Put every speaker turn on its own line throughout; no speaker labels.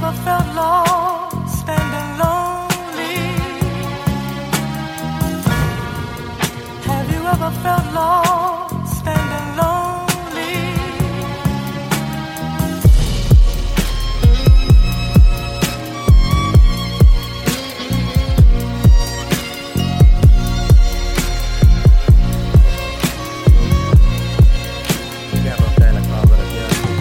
ever felt lost and lonely? Have you ever felt lost and lonely?
Kerron teille kaverit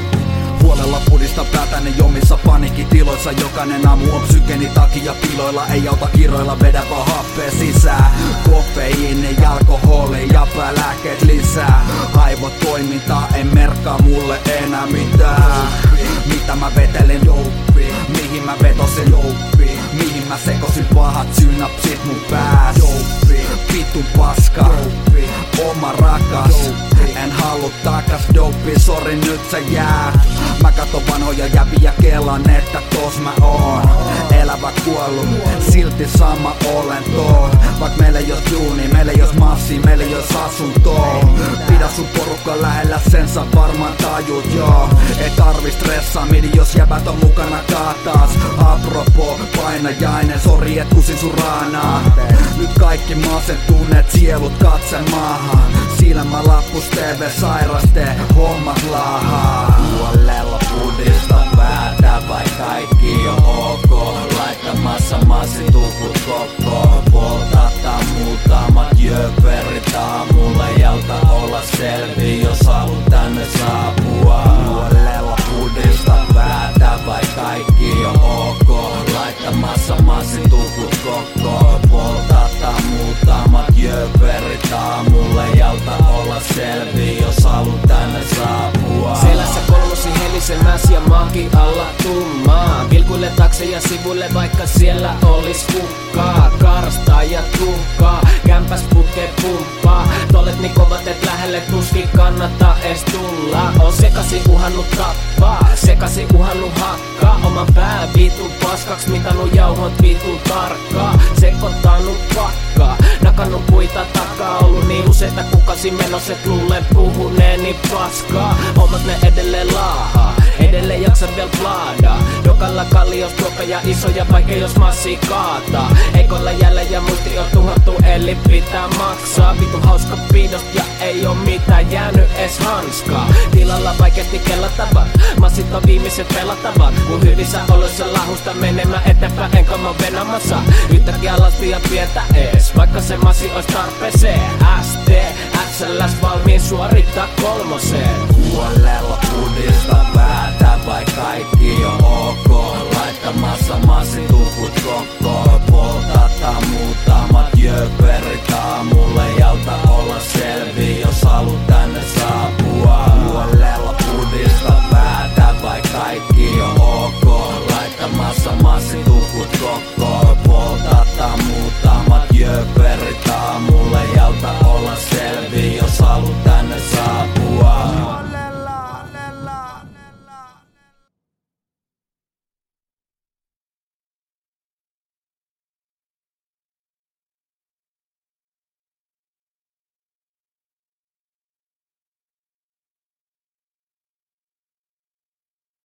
huolella pudista päätäni jomissa paniikkitiloissa. Jokainen aamu on psykeni takia piloilla. Ei auta kiroilla, vedä vaan happea sisään. Kofeiini, alkoholi ja päälääkkeet lisää. Aivot toimintaa, ei merkkaa mulle enää mitään. Mitä mä vetelin, jouppi. Mihin mä vetosin, jouppi. Mihin mä sekosin pahat synapsit mun pääs, jouppi. Vittu paska, jouppi. Oma rakas, jouppi. En halua takas, dope, sori nyt sä jäät. Mä katon vanhoja jäviä, kelan että tos mä oon elävä kuollut, silti sama olento. Vaik meillä ei ois duuni, meillä ei ois massi, meillä ei ois asuntoa. Pidä sun porukka lähellä, sen sä varmaan tajut joo. Ei tarvi stressaa, midi jos jäbät on mukana kaatas. Apropo, painajainen, sori et kusin sun raanaa. Nyt kaikki masentuneet sielut katse maahan. Silmä lappus TV sairaste, hommat laahaa. Huolella pudista päätä, vai kaikki on ok. Laittamassa massitukut koko. Poltata muutamat jöperit aamulla. Jalta olla selvi, jos haluut tänne saapua. Huolella pudista päätä, vai kaikki on ok. Laittamassa massitukut koko. Poltata muutamat jöperit aamulla. Jalta olla selvi, jos haluut tänne saapua.
Selässä kolmosi helisen ja maankin alla tummaa. Vilkuille takse ja sivulle, vaikka siellä olis hukkaa. Karstaa ja tuhkaa, kämpäs putkee pumppaa. Tolet niin kovat et lähelle tuskin kannattaa ees tulla. On sekasi uhannut tappaa, sekasi uhannut hakkaa. Oman pää vitun paskaks, mitannut jauhot vitun tarkkaa. Sekoittanut pakkaa, nakannut puita takaa. Ollut niin useita kukasi menos et luulen puhuneeni paskaa. Hommat ne edelleen laahaa, edelleen jaksan vielä plaadaa. Dokalla kallios tuokkoja isoja, vaikka jos massi kaataa. Heikolla jällä ja muisti on tuhottu, eli pitää maksaa. Vitu hauska pidost ja ei oo mitään jäänyt ees hanskaa. Tilalla vaikeasti kellatavat, massit on viimeiset pelattavat. Kun hyvissä oloissa lahusta menemään eteenpäin, enkä mä venamassa. Yhtäkkiä lastia pientä ees, vaikka se massi ois tarpeeseen. ST, SLS valmiin suorittaa kolmoseen.
Huolella pudista päätä,